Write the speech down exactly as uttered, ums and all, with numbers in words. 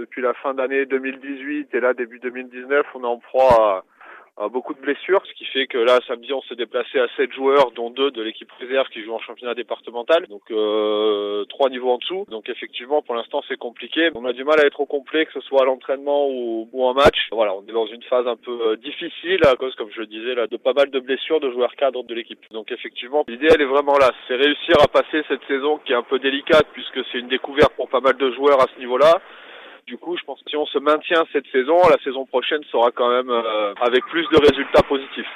depuis la fin d'année deux mille dix-huit et là début deux mille dix-neuf, on est en proie à Euh, beaucoup de blessures, ce qui fait que là, samedi, on s'est déplacé à sept joueurs, dont deux de l'équipe réserve qui joue en championnat départemental, donc euh, trois niveaux en dessous. Donc effectivement, pour l'instant, c'est compliqué. On a du mal à être au complet, que ce soit à l'entraînement ou, ou en match. Voilà, on est dans une phase un peu euh, difficile à cause, comme je le disais, là, de pas mal de blessures de joueurs cadres de l'équipe. Donc effectivement, l'idée, elle est vraiment là. C'est réussir à passer cette saison qui est un peu délicate puisque c'est une découverte pour pas mal de joueurs à ce niveau-là. Du coup, je pense que si on se maintient cette saison, la saison prochaine sera quand même euh, avec plus de résultats positifs.